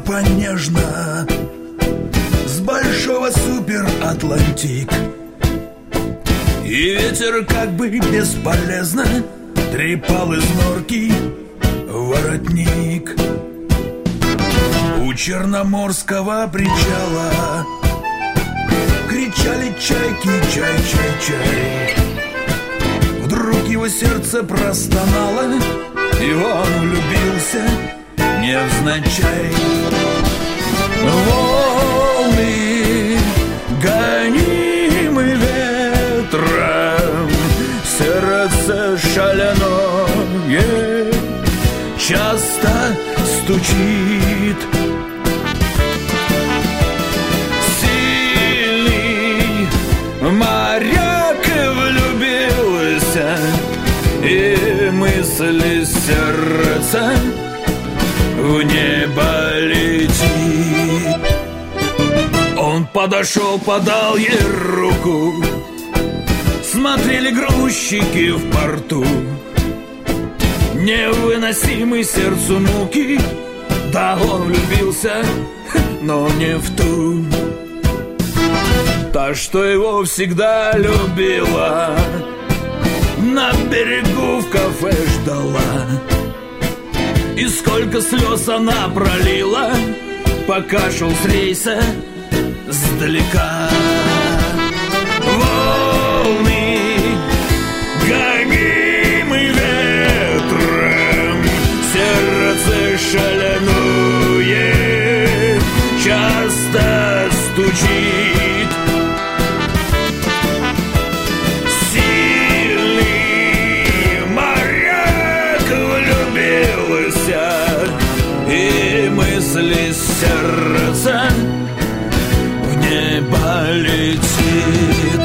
группа нежно с большого супер-Атлантик. И ветер как бы бесполезно трепал из норки воротник. У Черноморского причала кричали чайки: чай, чай, чай. Вдруг его сердце простонало, и он влюбился невзначай. Волны, гонимы ветром, сердце шаляное часто стучит. Сильный моряк влюбился, и мысли сердца в небо летит. Он подошел, подал ей руку, смотрели грузчики в порту. Невыносимый сердцу муки, да он влюбился, но не в ту. Та, что его всегда любила, на берегу в кафе ждала. И сколько слез она пролила, пока шел с рейса сдалека. Волны, гонимы ветром, сердце шаляное часто стучит. Сильный моряк влюбился, и мысли сердца в небо летит.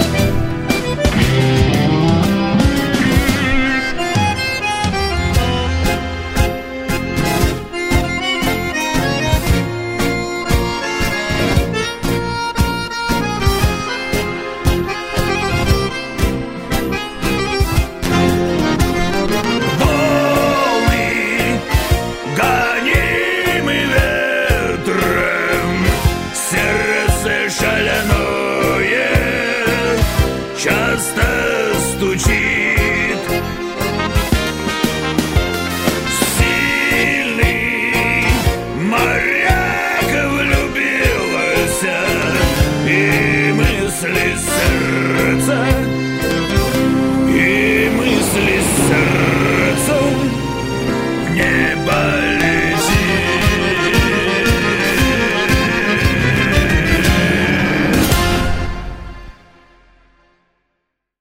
Часто